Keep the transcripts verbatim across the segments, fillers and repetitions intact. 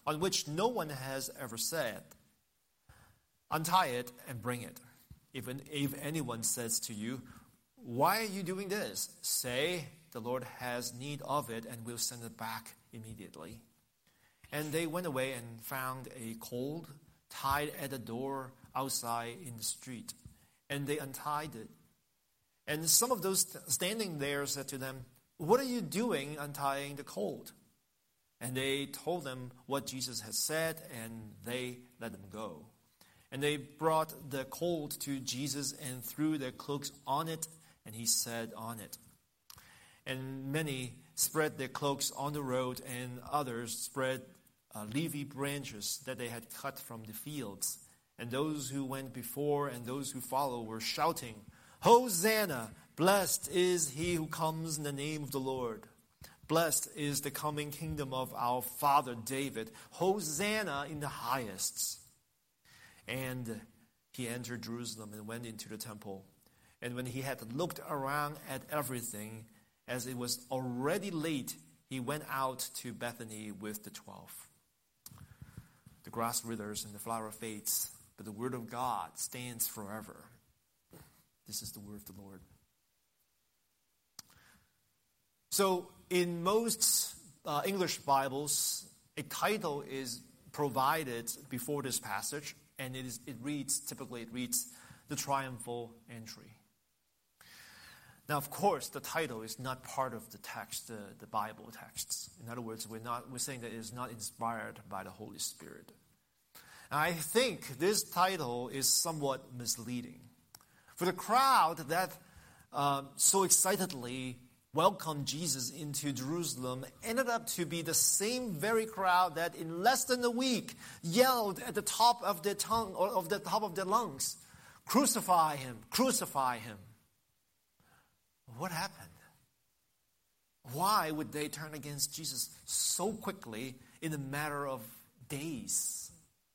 on which no one has ever sat. Untie it and bring it. If, an, if anyone says to you, 'Why are you doing this?' say, 'The Lord has need of it, and will send it back immediately.'" And they went away and found a colt tied at the door outside in the street. And they untied it. And some of those standing there said to them, "What are you doing untying the colt?" And they told them what Jesus had said, and they let them go. And they brought the colt to Jesus and threw their cloaks on it, and he sat on it. And many spread their cloaks on the road, and others spread uh, leafy branches that they had cut from the fields. And those who went before and those who followed were shouting, "Hosanna! Blessed is he who comes in the name of the Lord. Blessed is the coming kingdom of our father David. Hosanna in the highest." And he entered Jerusalem and went into the temple. And when he had looked around at everything, as it was already late, he went out to Bethany with the twelve. The grass withers and the flower fades, but the word of God stands forever. This is the word of the Lord. So in most uh, English Bibles, a title is provided before this passage, and it is it reads, typically it reads, "The Triumphal Entry." Now, of course, the title is not part of the text, the, the Bible texts. In other words, we're not we're saying that it is not inspired by the Holy Spirit. And I think this title is somewhat misleading. For the crowd that uh, so excitedly welcomed Jesus into Jerusalem ended up to be the same very crowd that in less than a week yelled at the top of their tongue or of the top of their lungs, "Crucify him, crucify him." What happened? Why would they turn against Jesus so quickly in a matter of days?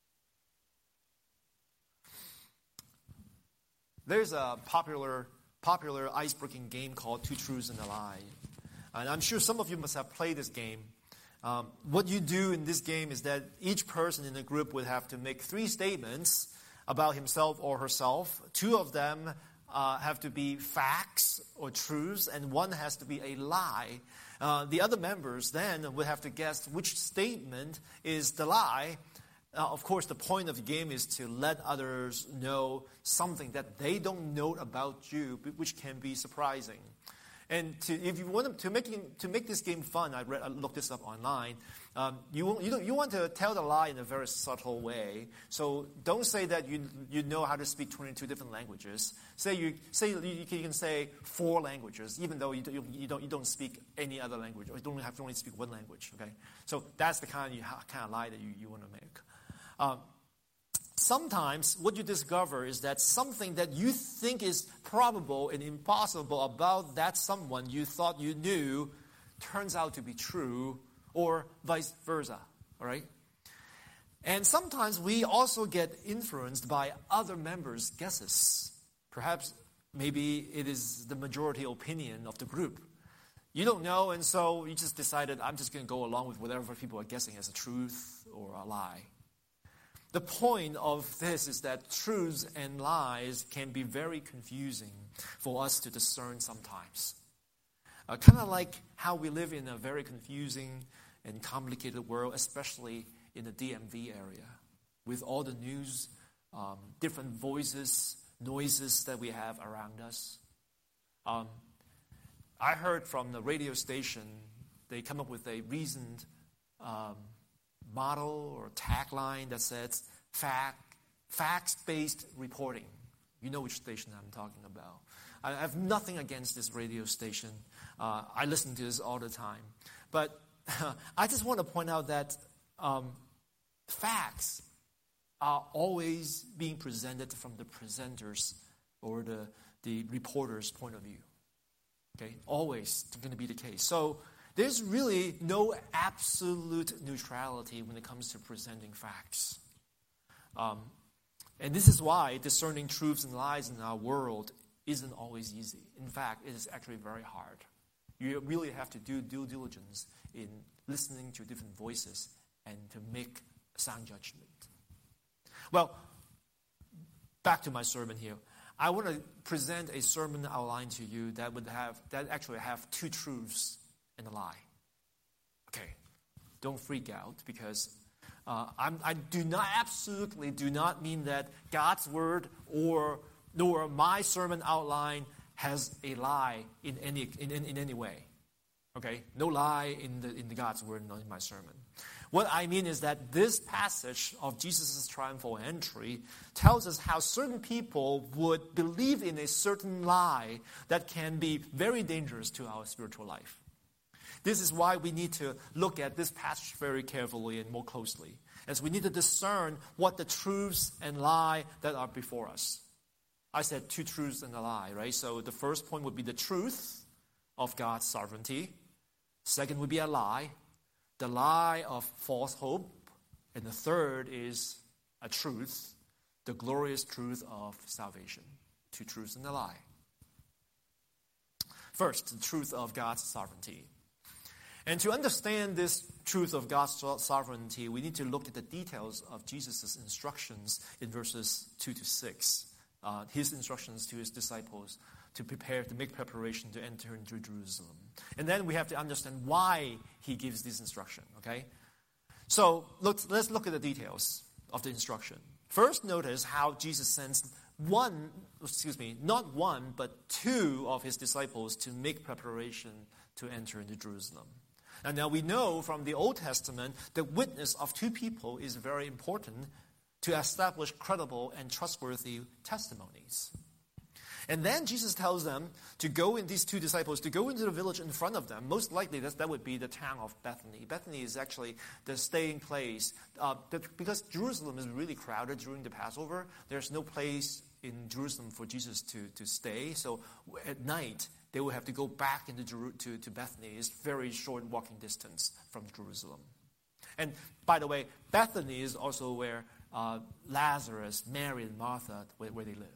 There's a popular popular ice-breaking game called Two Truths and a Lie. And I'm sure some of you must have played this game. Um, what you do in this game is that each person in the group would have to make three statements about himself or herself. Two of them Uh, have to be facts or truths, and one has to be a lie. Uh, the other members then will have to guess which statement is the lie. Uh, of course, the point of the game is to let others know something that they don't know about you, which can be surprising. And to, if you want to make to make this game fun, I, read, I looked this up online. Um, you you, don't, you want to tell the lie in a very subtle way. So don't say that you you know how to speak twenty-two different languages. Say you say you can say four languages, even though you, you, you don't you don't speak any other language, or you don't have to only speak one language. Okay, so that's the kind of kind of lie that you, you want to make. Um, Sometimes what you discover is that something that you think is probable and impossible about that someone you thought you knew turns out to be true, or vice versa, all right? And sometimes we also get influenced by other members' guesses. Perhaps maybe it is the majority opinion of the group. You don't know, and so you just decided, I'm just going to go along with whatever people are guessing as a truth or a lie. The point of this is that truths and lies can be very confusing for us to discern sometimes. Uh, kind of like how we live in a very confusing and complicated world, especially in the D M V area, with all the news, um, different voices, noises that we have around us. Um, I heard from the radio station, they come up with a reasoned um, model or tagline that says fact, facts-based reporting. You know which station I'm talking about. I have nothing against this radio station. Uh, I listen to this all the time. But I just want to point out that um, facts are always being presented from the presenter's or the, the reporter's point of view. Okay, always going to be the case. So there's really no absolute neutrality when it comes to presenting facts. Um, and this is why discerning truths and lies in our world isn't always easy. In fact, it is actually very hard. You really have to do due diligence in listening to different voices and to make sound judgment. Well, back to my sermon here. I want to present a sermon outline to you that would have that actually have two truths and a lie. Okay, don't freak out because uh, I'm, I do not absolutely do not mean that God's word or nor my sermon outline has a lie in any in, in, in any way. Okay, no lie in the in the God's word, not in my sermon. What I mean is that this passage of Jesus' triumphal entry tells us how certain people would believe in a certain lie that can be very dangerous to our spiritual life. This is why we need to look at this passage very carefully and more closely, as we need to discern what the truths and lie that are before us. I said two truths and a lie, right? So the first point would be the truth of God's sovereignty. Second would be a lie. The lie of false hope. And the third is a truth, the glorious truth of salvation. Two truths and a lie. First, the truth of God's sovereignty. And to understand this truth of God's sovereignty, we need to look at the details of Jesus' instructions in verses two to six. Uh, his instructions to his disciples to prepare, to make preparation to enter into Jerusalem. And then we have to understand why he gives this instruction, okay? So look, let's look at the details of the instruction. First, notice how Jesus sends one, excuse me, not one, but two of his disciples to make preparation to enter into Jerusalem. And now we know from the Old Testament the witness of two people is very important to establish credible and trustworthy testimonies. And then Jesus tells them to go in, these two disciples, to go into the village in front of them. Most likely that, that would be the town of Bethany. Bethany is actually the staying place. Uh, because Jerusalem is really crowded during the Passover, there's no place in Jerusalem for Jesus to, to stay. So at night, they will have to go back into Jeru- to, to Bethany. It's very short walking distance from Jerusalem. And by the way, Bethany is also where uh, Lazarus, Mary, and Martha, where, where they live.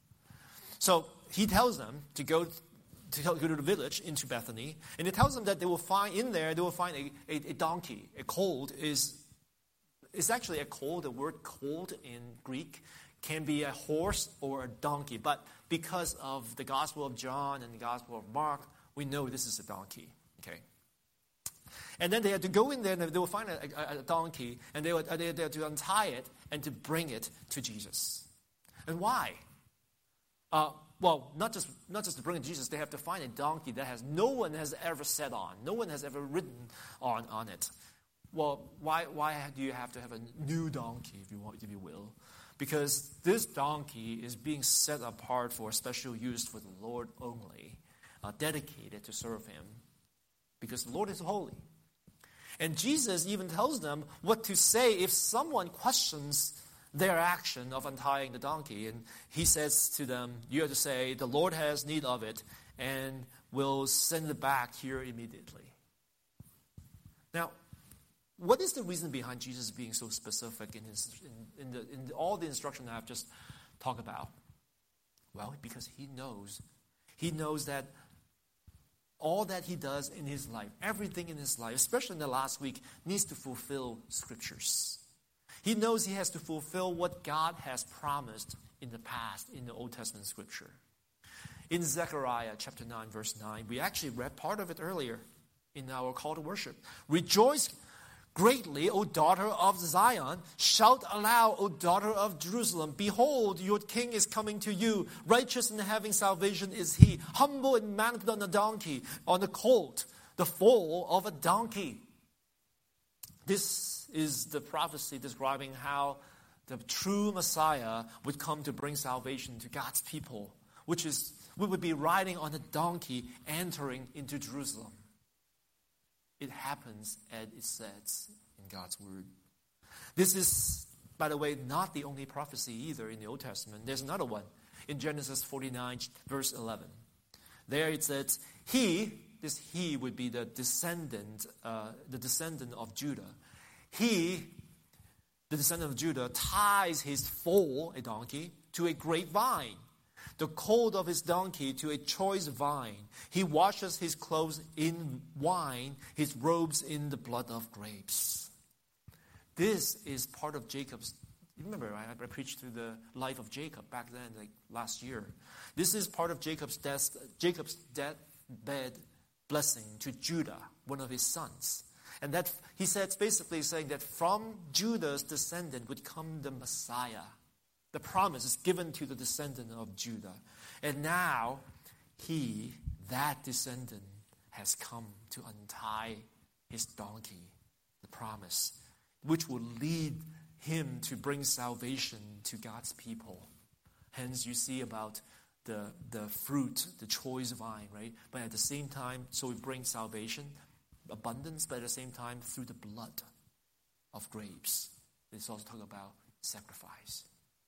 So he tells them to go to go to the village into Bethany, and he tells them that they will find in there they will find a, a, a donkey. A colt is is actually a colt. The word colt in Greek can be a horse or a donkey, but because of the Gospel of John and the Gospel of Mark, we know this is a donkey. Okay. And then they had to go in there and they will find a, a, a donkey, and they would they, they had to untie it and to bring it to Jesus. And why? Uh, well, not just not just to bring Jesus, they have to find a donkey that has no one has ever sat on, no one has ever ridden on, on it. Well, why why do you have to have a new donkey, if you want, if you will? Because this donkey is being set apart for special use for the Lord only, uh, dedicated to serve Him, because the Lord is holy. And Jesus even tells them what to say if someone questions their action of untying the donkey. And he says to them, you have to say, the Lord has need of it and will send it back here immediately. Now, what is the reason behind Jesus being so specific in, his, in, in, the, in all the instruction I've just talked about? Well, because he knows. He knows that all that he does in his life, everything in his life, especially in the last week, needs to fulfill scriptures. He knows he has to fulfill what God has promised in the past in the Old Testament scripture. In Zechariah chapter nine, verse nine, we actually read part of it earlier in our call to worship. Rejoice greatly, O daughter of Zion. Shout aloud, O daughter of Jerusalem. Behold, your king is coming to you. Righteous and having salvation is he. Humble and mounted on a donkey, on a colt, the foal of a donkey. This is the prophecy describing how the true Messiah would come to bring salvation to God's people, which is we would be riding on a donkey entering into Jerusalem. It happens as it says in God's word. This is, by the way, not the only prophecy either in the Old Testament. There's another one in Genesis forty-nine, verse eleven. There it says, he, this he would be the descendant, uh, the descendant of Judah. He, the descendant of Judah, ties his foal, a donkey, to a grapevine, the colt of his donkey to a choice vine. He washes his clothes in wine, his robes in the blood of grapes. This is part of Jacob's, remember, right? I preached through the life of Jacob back then, like last year. This is part of Jacob's death, Jacob's deathbed blessing to Judah, one of his sons. And that he said, basically saying that from Judah's descendant would come the Messiah. The promise is given to the descendant of Judah. And now he, that descendant, has come to untie his donkey, the promise, which will lead him to bring salvation to God's people. Hence you see about the, the fruit, the choice vine, right? But at the same time, so it brings salvation, abundance, but at the same time through the blood of grapes. It's also talking about sacrifice.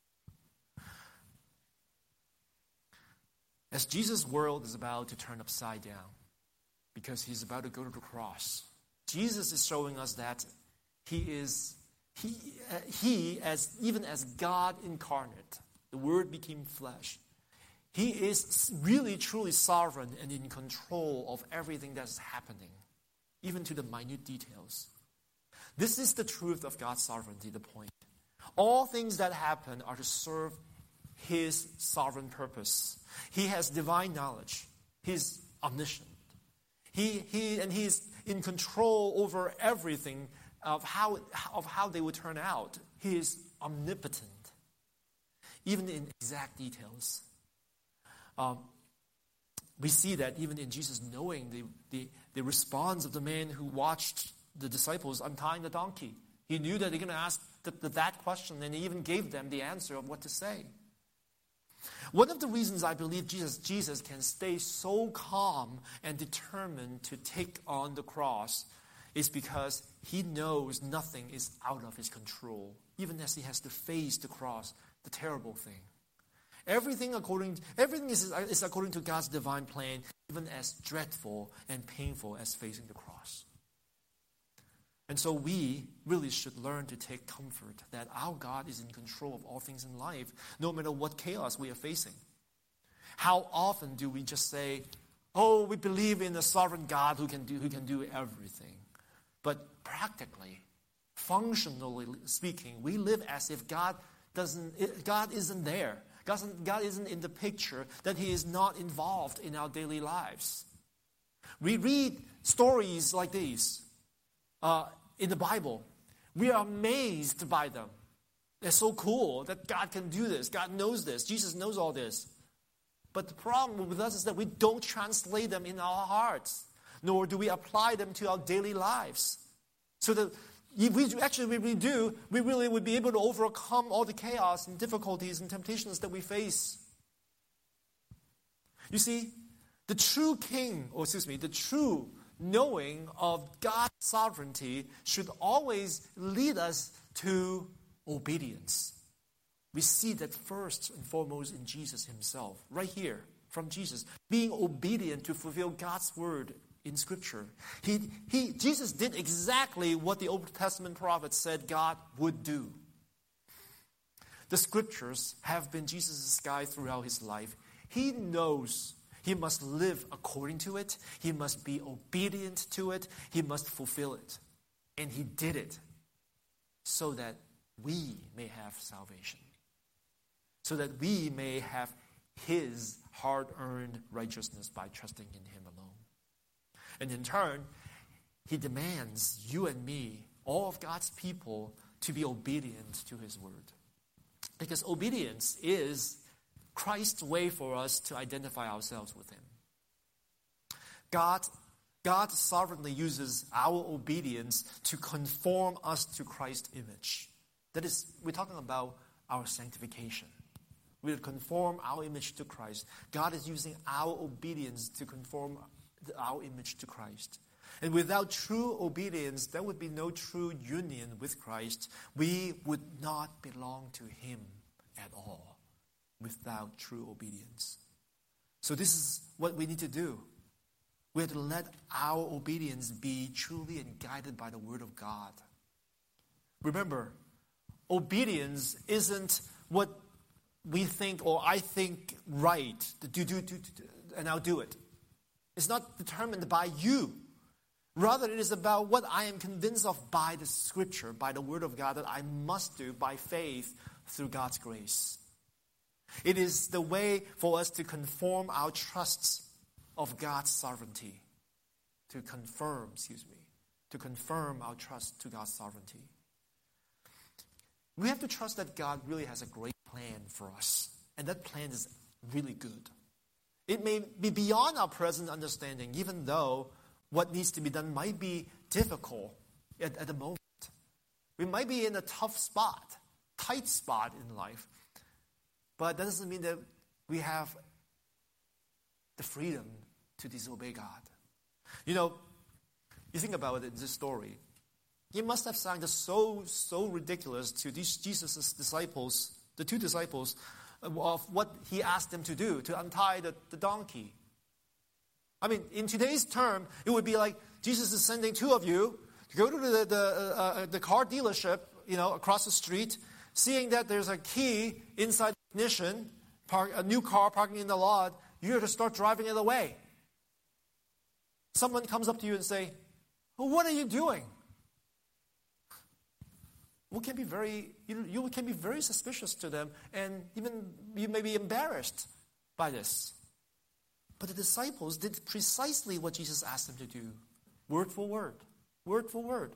As Jesus' world is about to turn upside down because he's about to go to the cross, Jesus is showing us that he is, he, uh, he as even as God incarnate, the Word became flesh. He is really, truly sovereign and in control of everything that's happening, even to the minute details. This is the truth of God's sovereignty, the point. All things that happen are to serve his sovereign purpose. He has divine knowledge. He's omniscient. He, he, and he's in control over everything of how, of how they would turn out. He is omnipotent, even in exact details. Um, we see that even in Jesus knowing the, the, the response of the man who watched the disciples untying the donkey. He knew that they're going to ask the, the, that question, and he even gave them the answer of what to say. One of the reasons I believe Jesus, Jesus can stay so calm and determined to take on the cross is because he knows nothing is out of his control, even as he has to face the cross, the terrible thing. Everything according everything is, is according to God's divine plan, even as dreadful and painful as facing the cross. And so we really should learn to take comfort that our God is in control of all things in life, no matter what chaos we are facing. How often do we just say, oh, we believe in a sovereign God who can do, who can do everything. But practically, functionally speaking, we live as if God doesn't, God isn't there. God isn't, God isn't in the picture, that he is not involved in our daily lives. We read stories like these uh, in the Bible. We are amazed by them. They're so cool that God can do this. God knows this. Jesus knows all this. But the problem with us is that we don't translate them in our hearts, nor do we apply them to our daily lives. So that if we actually, if we do, we really would be able to overcome all the chaos and difficulties and temptations that we face. You see, the true king, or excuse me, the true knowing of God's sovereignty should always lead us to obedience. We see that first and foremost in Jesus himself, right here from Jesus, being obedient to fulfill God's word in Scripture. He, he, Jesus did exactly what the Old Testament prophets said God would do. The Scriptures have been Jesus' guide throughout his life. He knows he must live according to it. He must be obedient to it. He must fulfill it. And he did it so that we may have salvation. So that we may have his hard-earned righteousness by trusting in him alone. And in turn, he demands you and me, all of God's people, to be obedient to his word. Because obedience is Christ's way for us to identify ourselves with him. God, God sovereignly uses our obedience to conform us to Christ's image. That is, we're talking about our sanctification. We conform our image to Christ. God is using our obedience to conform our image to Christ. And without true obedience, there would be no true union with Christ. We would not belong to him at all without true obedience. So this is what we need to do. We have to let our obedience be truly and guided by the word of God. Remember, obedience isn't what we think or I think right, do, do, do, do, and I'll do it. It's not determined by you. Rather, it is about what I am convinced of by the Scripture, by the Word of God, that I must do by faith through God's grace. It is the way for us to conform our trusts of God's sovereignty. To confirm, excuse me, to confirm our trust to God's sovereignty. We have to trust that God really has a great plan for us. And that plan is really good. It may be beyond our present understanding, even though what needs to be done might be difficult at, at the moment. We might be in a tough spot, tight spot in life. But that doesn't mean that we have the freedom to disobey God. You know, you think about it in this story. It must have sounded so, so ridiculous to these Jesus' disciples, the two disciples, of what he asked them to do, to untie the, the donkey. I mean, in today's term, it would be like Jesus is sending two of you to go to the, the, uh, the car dealership, you know, across the street, seeing that there's a key inside the ignition, park, a new car parking in the lot, you have to start driving it away. Someone comes up to you and say, well, what are you doing? We can be very, you, you can be very suspicious to them, and even you may be embarrassed by this. But the disciples did precisely what Jesus asked them to do, word for word, word for word.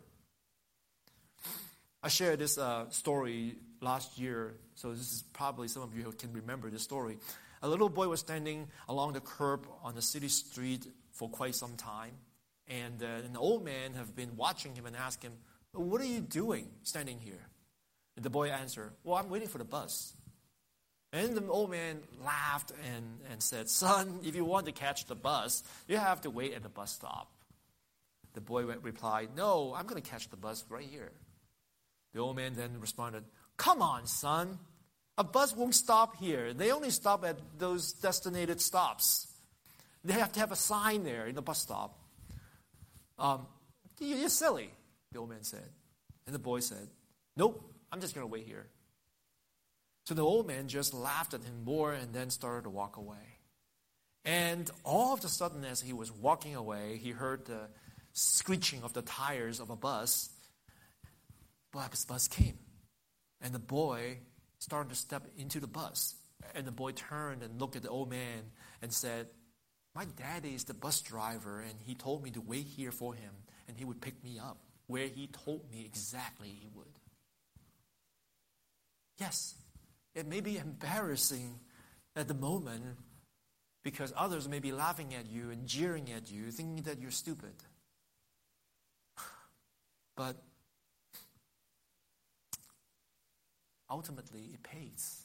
I shared this uh, story last year, so this is probably some of you who can remember this story. A little boy was standing along the curb on the city street for quite some time, and uh, an old man have been watching him and asked him, what are you doing standing here? And the boy answered, well, I'm waiting for the bus. And the old man laughed and, and said, son, if you want to catch the bus, you have to wait at the bus stop. The boy replied, no, I'm going to catch the bus right here. The old man then responded, come on, son. A bus won't stop here. They only stop at those designated stops. They have to have a sign there in the bus stop. Um, you're silly, the old man said. And the boy said, nope, I'm just going to wait here. So the old man just laughed at him more and then started to walk away. And all of a sudden, as he was walking away, he heard the screeching of the tires of a bus. But the bus came. And the boy started to step into the bus. And the boy turned and looked at the old man and said, my daddy is the bus driver, and he told me to wait here for him, and he would pick me up where he told me exactly he would. Yes, it may be embarrassing at the moment because others may be laughing at you and jeering at you, thinking that you're stupid. But ultimately, it pays.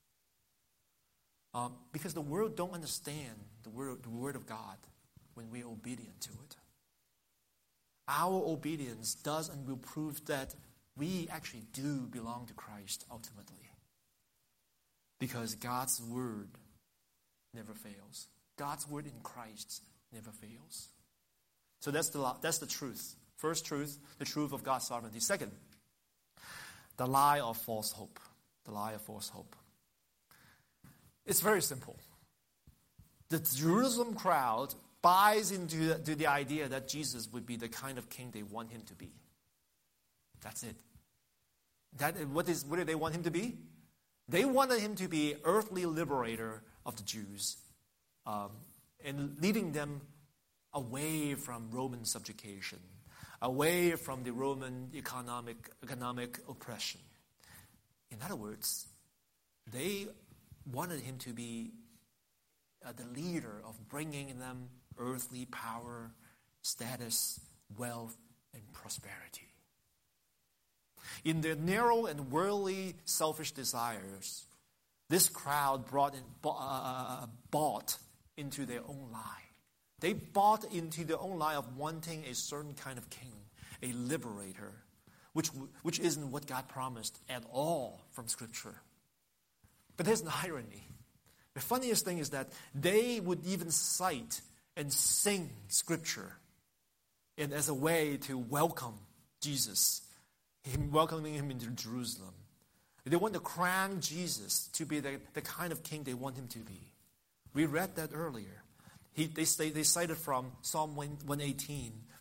Um, because the world don't understand the word, the word of God when we're obedient to it. Our obedience does and will prove that we actually do belong to Christ ultimately. Because God's word never fails. God's word in Christ never fails. So that's the, that's the truth. First truth, the truth of God's sovereignty. Second, the lie of false hope. The lie of false hope. It's very simple. The Jerusalem crowd buys into the, to the idea that Jesus would be the kind of king they want him to be. That's it. That, what, is, what do they want him to be? They wanted him to be earthly liberator of the Jews um, and leading them away from Roman subjugation, away from the Roman economic, economic oppression. In other words, they wanted him to be uh, the leader of bringing them earthly power, status, wealth, and prosperity. In their narrow and worldly selfish desires, this crowd brought in, uh, bought into their own lie. They bought into their own lie of wanting a certain kind of king, a liberator, which, which isn't what God promised at all from Scripture. But there's an irony. The funniest thing is that they would even cite and sing Scripture in, as a way to welcome Jesus, him welcoming him into Jerusalem. They want to crown Jesus to be the, the kind of king they want him to be. We read that earlier. He, they, they cited from Psalm one eighteen,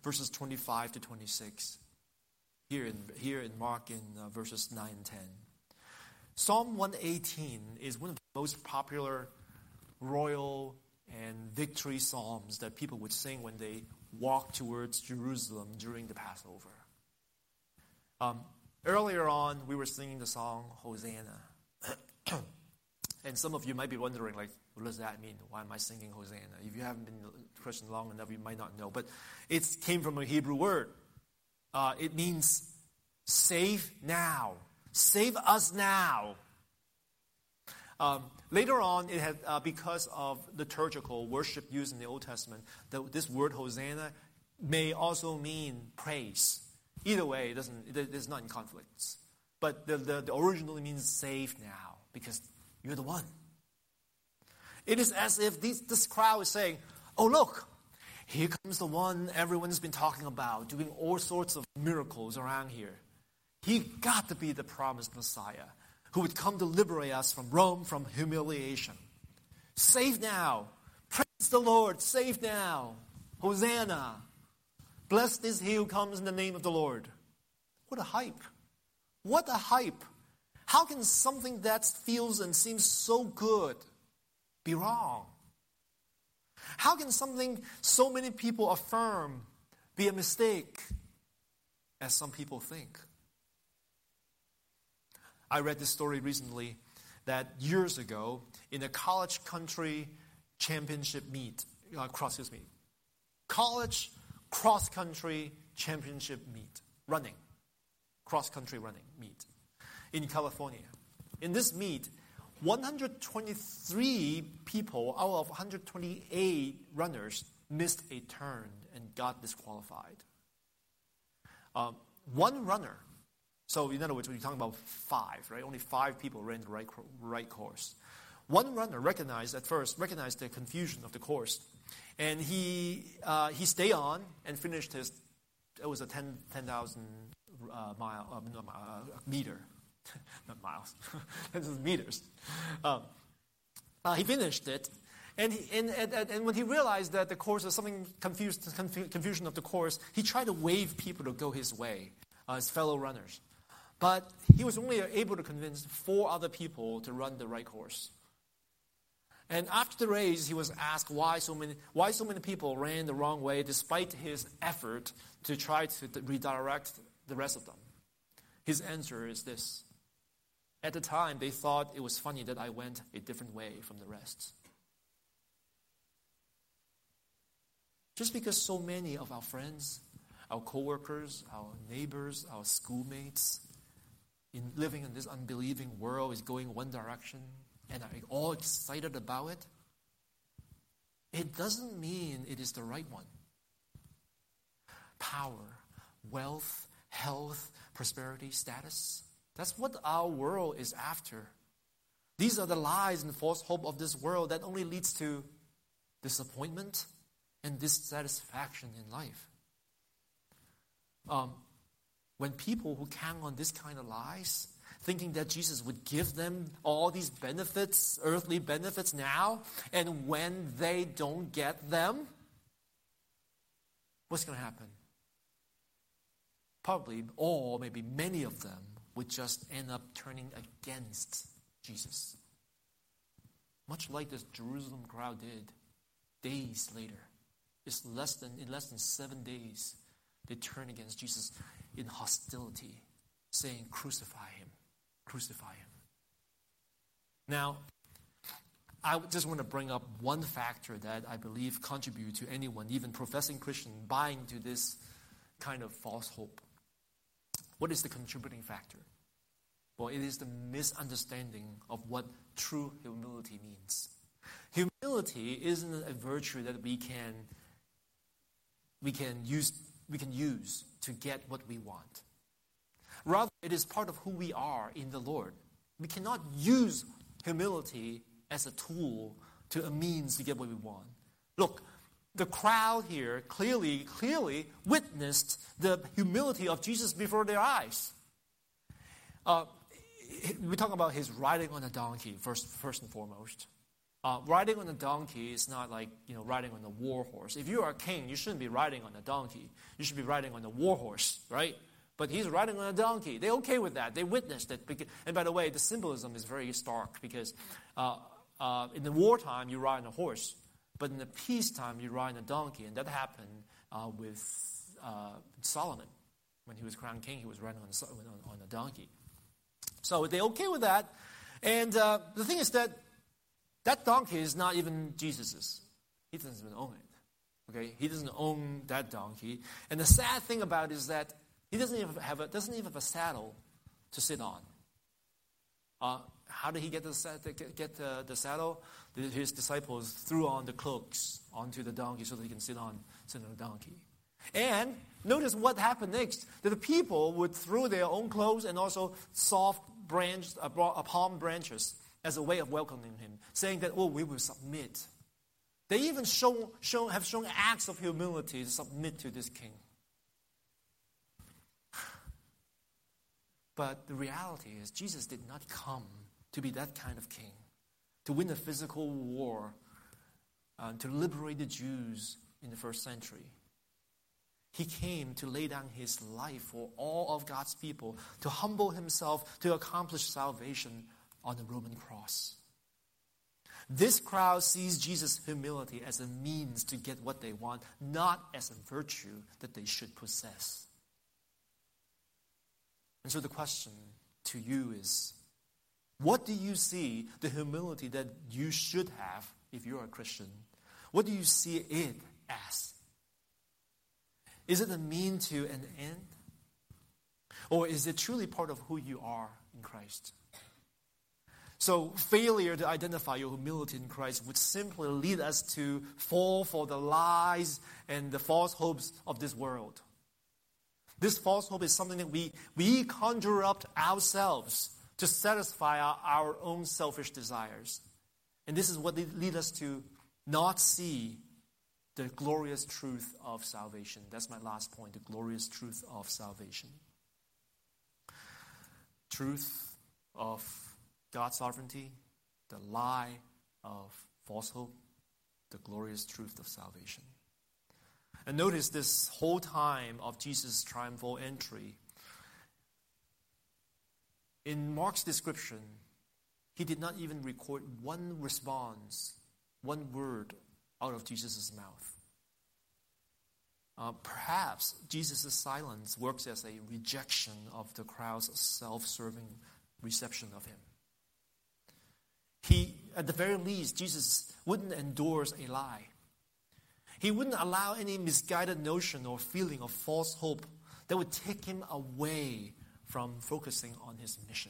verses twenty-five to twenty-six. Here in, here in Mark in uh, verses nine and ten. Psalm one eighteen is one of the most popular royal and victory psalms that people would sing when they walk towards Jerusalem during the Passover. Um, earlier on, we were singing the song, Hosanna. And some of you might be wondering, like, what does that mean? Why am I singing Hosanna? If you haven't been a Christian long enough, you might not know. But it came from a Hebrew word. Uh, it means save now. Save us now. Um, later on, it had uh, because of liturgical worship used in the Old Testament, the, this word Hosanna may also mean praise. Either way, it doesn't. It, it's not in conflicts. But the, the, the originally means save now because you're the one. It is as if these, this crowd is saying, "Oh look, here comes the one everyone's been talking about, doing all sorts of miracles around here. He got to be the promised Messiah who would come to liberate us from Rome, from humiliation. Save now. Praise the Lord. Save now. Hosanna. Blessed is he who comes in the name of the Lord." What a hype. What a hype. How can something that feels and seems so good be wrong? How can something so many people affirm be a mistake, as some people think? I read this story recently that years ago, in a college country championship meet, uh, cross, excuse me, college cross-country championship meet, running, cross-country running meet in California. In this meet, one hundred twenty-three people out of one hundred twenty-eight runners missed a turn and got disqualified. Um, one runner, so in other words, we're talking about five, right? Only five people ran the right, right course. One runner recognized at first, recognized the confusion of the course. And he uh, he stayed on and finished his, it was a ten thousand uh, mile, uh, no, uh, meter. Not miles, this is meters. Um, uh, he finished it, and, he, and, and, and when he realized that the course was something confused, confusion of the course, he tried to wave people to go his way, uh, his fellow runners. But he was only able to convince four other people to run the right course. And after the race, he was asked why so many why so many people ran the wrong way, despite his effort to try to redirect the rest of them. His answer is this. At the time, they thought it was funny that I went a different way from the rest. Just because so many of our friends, our coworkers, our neighbors, our schoolmates, in living in this unbelieving world is going one direction and are all excited about it, it doesn't mean it is the right one. Power, wealth, health, prosperity, status. That's what our world is after. These are the lies and false hope of this world that only leads to disappointment and dissatisfaction in life. Um, when people who count on this kind of lies, thinking that Jesus would give them all these benefits, earthly benefits now, and when they don't get them, what's going to happen? Probably all, maybe many of them, would just end up turning against Jesus. Much like this Jerusalem crowd did days later. It's less than, in less than seven days, they turn against Jesus in hostility, saying, "Crucify him, crucify him." Now, I just want to bring up one factor that I believe contributes to anyone, even professing Christian, buying to this kind of false hope. What is the contributing factor? Well, it is the misunderstanding of what true humility means. Humility isn't a virtue that we can we can use we can use to get what we want. Rather, it is part of who we are in the Lord. We cannot use humility as a tool to a means to get what we want. Look, the crowd here clearly, clearly witnessed the humility of Jesus before their eyes. Uh, we talk about his riding on a donkey, first, first and foremost. Uh, riding on a donkey is not like, you know, riding on a war horse. If you are a king, you shouldn't be riding on a donkey. You should be riding on a war horse, right? But he's riding on a donkey. They're okay with that. They witnessed it. And by the way, the symbolism is very stark because uh, uh, in the wartime, you ride on a horse. But in the peacetime, you ride on a donkey. And that happened uh, with uh, Solomon. When he was crowned king, he was riding on a, on, on a donkey. So they're okay with that. And uh, the thing is that that donkey is not even Jesus's. He doesn't even own it. Okay, he doesn't own that donkey. And the sad thing about it is that he doesn't even have a, doesn't even have a saddle to sit on. Uh, how did he get the get the, the saddle? His disciples threw on the cloaks onto the donkey so that he can sit on sit on the donkey. And notice what happened next. That the people would throw their own clothes and also soft branch, uh, palm branches as a way of welcoming him, saying that, oh, we will submit. They even show, show, have shown acts of humility to submit to this king. But the reality is Jesus did not come to be that kind of king, to win a physical war, uh, to liberate the Jews in the first century. He came to lay down his life for all of God's people, to humble himself, to accomplish salvation on the Roman cross. This crowd sees Jesus' humility as a means to get what they want, not as a virtue that they should possess. And so the question to you is, what do you see the humility that you should have if you're a Christian? What do you see it as? Is it a mean to an end? Or is it truly part of who you are in Christ? So failure to identify your humility in Christ would simply lead us to fall for the lies and the false hopes of this world. This false hope is something that we, we conjure up ourselves to satisfy our, our own selfish desires. And this is what leads us to not see the glorious truth of salvation. That's my last point, the glorious truth of salvation. Truth of God's sovereignty, the lie of false hope, the glorious truth of salvation. And notice this whole time of Jesus' triumphal entry, in Mark's description, he did not even record one response, one word out of Jesus' mouth. Uh, perhaps Jesus' silence works as a rejection of the crowd's self-serving reception of him. He, at the very least, Jesus wouldn't endorse a lie. He wouldn't allow any misguided notion or feeling of false hope that would take him away from focusing on his mission.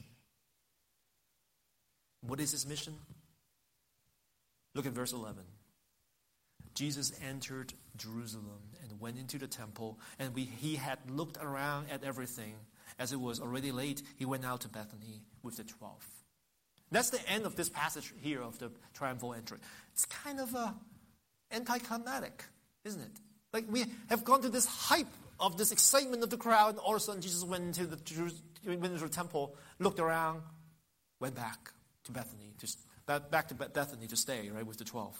What is his mission? Look at verse eleven. Jesus entered Jerusalem and went into the temple, and we, he had looked around at everything. As it was already late, he went out to Bethany with the twelve. That's the end of this passage here of the triumphal entry. It's kind of a anticlimactic, isn't it? Like we have gone to this hype of this excitement of the crowd, and all of a sudden Jesus went into the, went into the temple, looked around, went back to Bethany, to, back to Bethany to stay, right, with the twelve.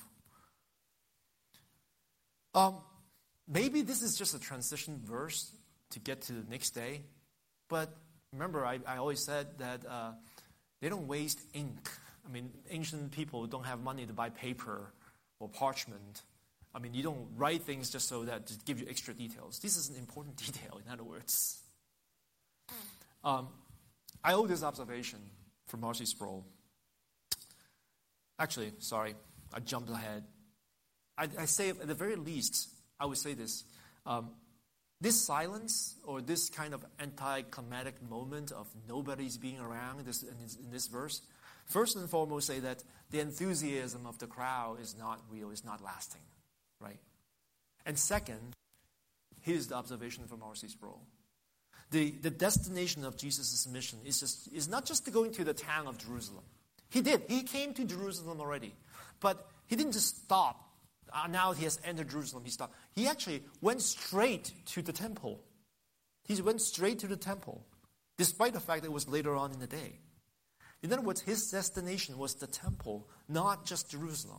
Um, maybe this is just a transition verse to get to the next day, but remember, I, I always said that uh, they don't waste ink. I mean, ancient people don't have money to buy paper or parchment. I mean, you don't write things just so that to give you extra details. This is an important detail, in other words. Um, I owe this observation from Marcy Sproul. Actually, sorry, I jumped ahead. I, I say, at the very least, I would say this. Um, this silence, or this kind of anticlimactic moment of nobody's being around in this, in this, in this verse, first and foremost say that the enthusiasm of the crowd is not real, is not lasting, right? And second, here's the observation from R C Sproul. The, the destination of Jesus' mission is, just, is not just to go into the town of Jerusalem. He did. He came to Jerusalem already. But he didn't just stop. Uh, now he has entered Jerusalem, he stopped. He actually went straight to the temple. He went straight to the temple, despite the fact that it was later on in the day. In other words, his destination was the temple, not just Jerusalem.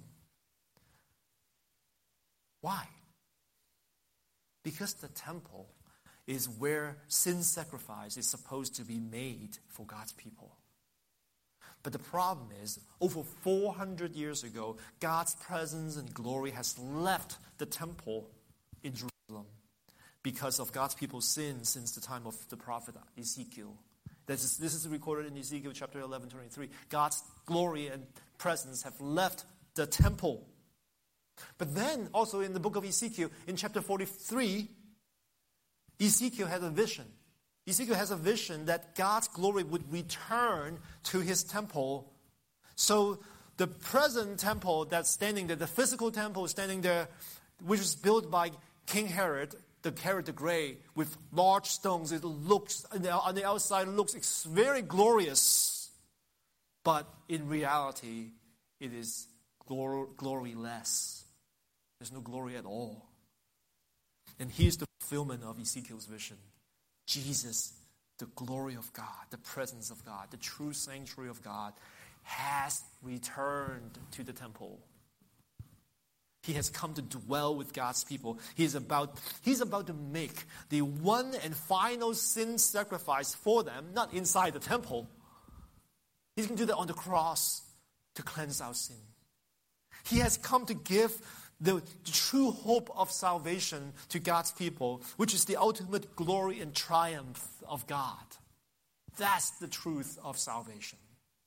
Why? Because the temple is where sin sacrifice is supposed to be made for God's people. But the problem is, over four hundred years ago, God's presence and glory has left the temple in Jerusalem because of God's people's sin since the time of the prophet Ezekiel. This is, this is recorded in Ezekiel chapter eleven, twenty-three. God's glory and presence have left the temple. But then, also in the book of Ezekiel, in chapter forty-three, Ezekiel had a vision. Ezekiel has a vision that God's glory would return to his temple. So the present temple that's standing there, the physical temple standing there, which was built by King Herod, the Herod the Great, with large stones, it looks, on the outside, it looks very glorious. But in reality, it is glor- gloryless. There's no glory at all. And here's the fulfillment of Ezekiel's vision. Jesus, the glory of God, the presence of God, the true sanctuary of God, has returned to the temple. He has come to dwell with God's people. He is about, he's about to make the one and final sin sacrifice for them, not inside the temple. He's going to do that on the cross to cleanse our sin. He has come to give the true hope of salvation to God's people, which is the ultimate glory and triumph of God. That's the truth of salvation.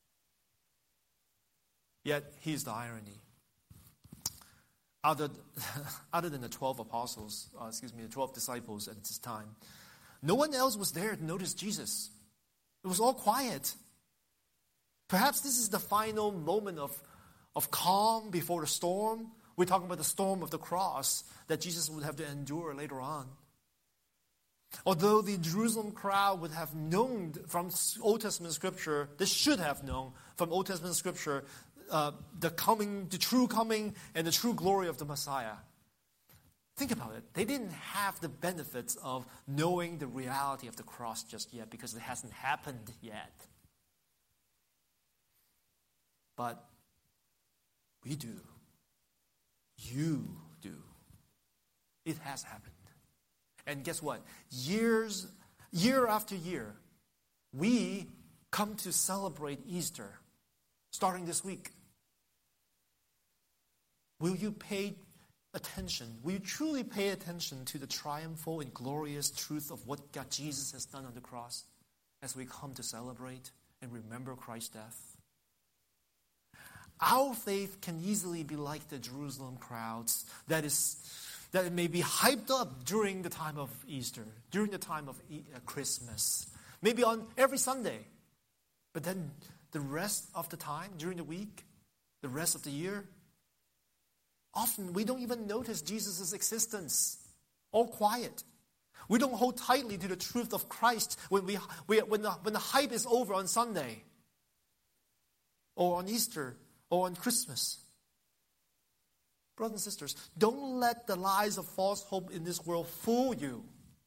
Yet, here's the irony. Other, other than the twelve apostles, uh, excuse me, the twelve disciples at this time, no one else was there to notice Jesus. It was all quiet. Perhaps this is the final moment of, of calm before the storm. We're talking about the storm of the cross that Jesus would have to endure later on. Although the Jerusalem crowd would have known from Old Testament scripture, they should have known from Old Testament scripture uh, the coming, the true coming and the true glory of the Messiah. Think about it. They didn't have the benefits of knowing the reality of the cross just yet because it hasn't happened yet. But we do. You do. It has happened. And guess what? Years, year after year, we come to celebrate Easter, starting this week. Will you pay attention? Will you truly pay attention to the triumphal and glorious truth of what God Jesus has done on the cross as we come to celebrate and remember Christ's death? Our faith can easily be like the Jerusalem crowds that is that it may be hyped up during the time of Easter, during the time of Christmas, maybe on every Sunday. But then the rest of the time, during the week, the rest of the year, often we don't even notice Jesus' existence. All quiet. We don't hold tightly to the truth of Christ when we, we when the when the hype is over on Sunday or on Easter or on Christmas. Brothers and sisters, don't let the lies of false hope in this world fool you.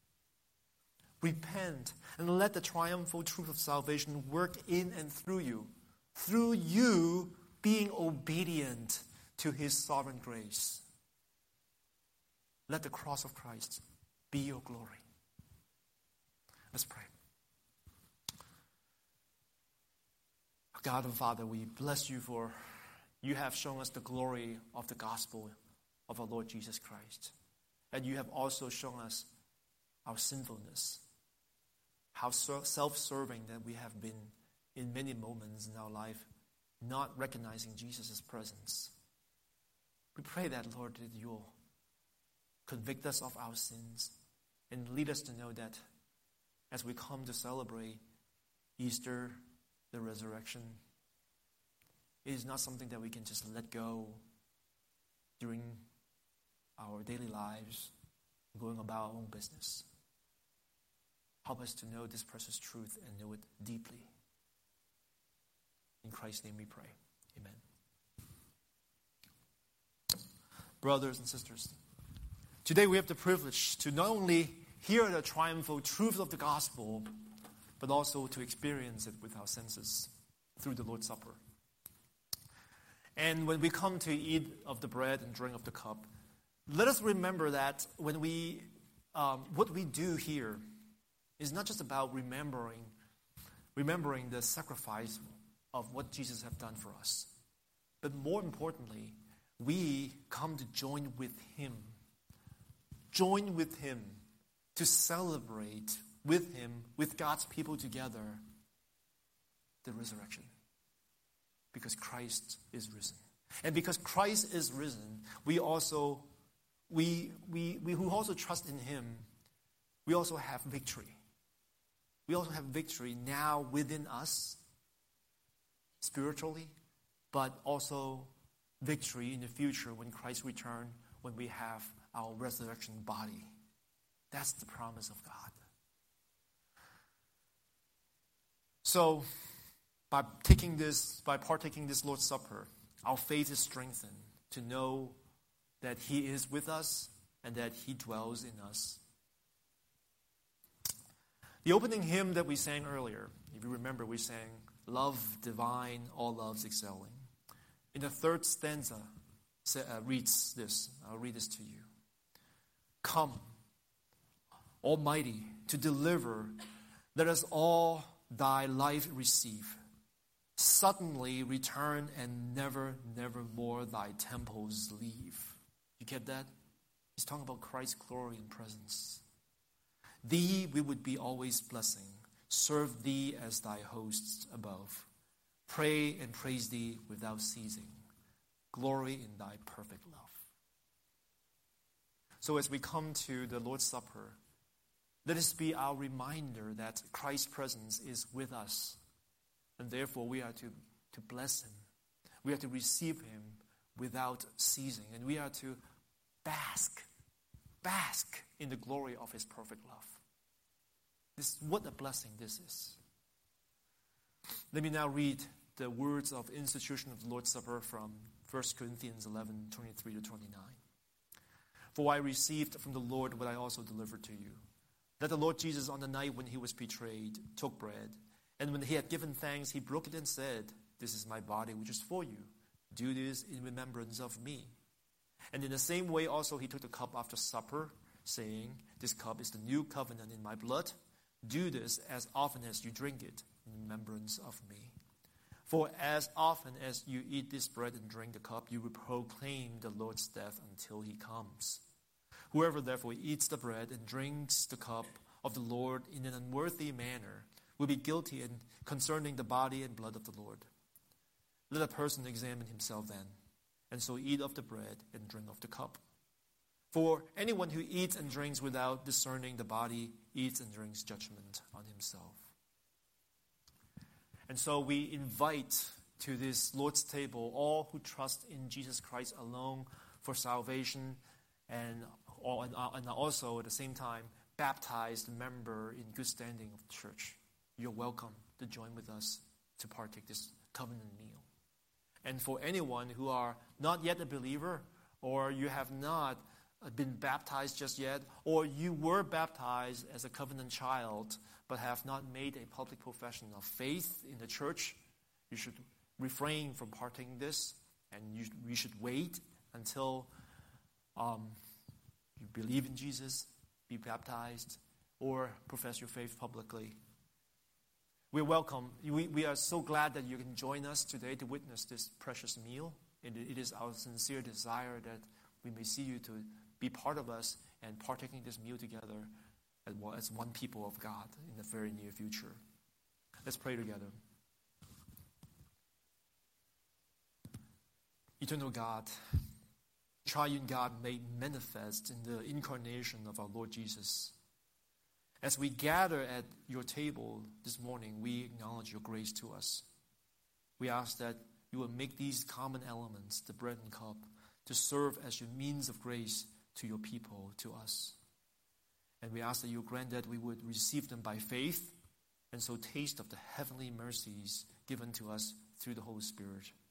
Repent and let the triumphal truth of salvation work in and through you, through you being obedient to His sovereign grace. Let the cross of Christ be your glory. Let's pray. God and Father, we bless you for you have shown us the glory of the gospel of our Lord Jesus Christ. And you have also shown us our sinfulness, how self-serving that we have been in many moments in our life, not recognizing Jesus' presence. We pray that, Lord, that you'll convict us of our sins and lead us to know that as we come to celebrate Easter, the resurrection, it is not something that we can just let go during our daily lives, going about our own business. Help us to know this precious truth and know it deeply. In Christ's name we pray. Amen. Brothers and sisters, today we have the privilege to not only hear the triumphal truth of the gospel, but also to experience it with our senses. through the Lord's Supper. And when we come to eat of the bread and drink of the cup, let us remember that when we, um, what we do here is not just about remembering, remembering the sacrifice of what Jesus has done for us, but more importantly, we come to join with Him, join with Him to celebrate with Him, with God's people together, the resurrection. Because Christ is risen. And because Christ is risen, we also, we, we, we who also trust in Him, we also have victory. We also have victory now within us, spiritually, but also victory in the future when Christ returns, when we have our resurrection body. That's the promise of God. So, by taking this, by partaking this Lord's Supper, our faith is strengthened to know that He is with us and that He dwells in us. The opening hymn that we sang earlier, if you remember, we sang, "Love divine, all loves excelling." In the third stanza, uh, reads this. I'll read this to you. "Come, Almighty, to deliver, let us all Thy life receive. Suddenly return and never, never more Thy temples leave." You get that? He's talking about Christ's glory and presence. "Thee we would be always blessing, serve Thee as Thy hosts above. Pray and praise Thee without ceasing, glory in Thy perfect love." So as we come to the Lord's Supper, let this be our reminder that Christ's presence is with us. And therefore we are to, to bless Him. We are to receive Him without ceasing. And we are to bask, bask in the glory of His perfect love. This, what a blessing this is. Let me now read the words of institution of the Lord's Supper from First Corinthians eleven, twenty-three to twenty-nine. "For I received from the Lord what I also delivered to you, that the Lord Jesus, on the night when He was betrayed, took bread, and when He had given thanks, He broke it and said, 'This is my body, which is for you. Do this in remembrance of me.' And in the same way also He took the cup after supper, saying, 'This cup is the new covenant in my blood. Do this as often as you drink it in remembrance of me. For as often as you eat this bread and drink the cup, you will proclaim the Lord's death until He comes. Whoever therefore eats the bread and drinks the cup of the Lord in an unworthy manner will be guilty in concerning the body and blood of the Lord. Let a person examine himself then, and so eat of the bread and drink of the cup. For anyone who eats and drinks without discerning the body eats and drinks judgment on himself.'" And so we invite to this Lord's table all who trust in Jesus Christ alone for salvation, and, and also at the same time baptized member in good standing of the church. You're welcome to join with us to partake this covenant meal. And for anyone who are not yet a believer, or you have not been baptized just yet, or you were baptized as a covenant child but have not made a public profession of faith in the church, you should refrain from partaking this, and you, you should wait until um, you believe in Jesus, be baptized, or profess your faith publicly. We're welcome. We, we are so glad that you can join us today to witness this precious meal. And it is our sincere desire that we may see you to be part of us and partaking this meal together as one people of God in the very near future. Let's pray together. Eternal God, triune God made manifest in the incarnation of our Lord Jesus. As we gather at your table this morning, we acknowledge your grace to us. We ask that you will make these common elements, the bread and cup, to serve as your means of grace to your people, to us. And we ask that you grant that we would receive them by faith and so taste of the heavenly mercies given to us through the Holy Spirit.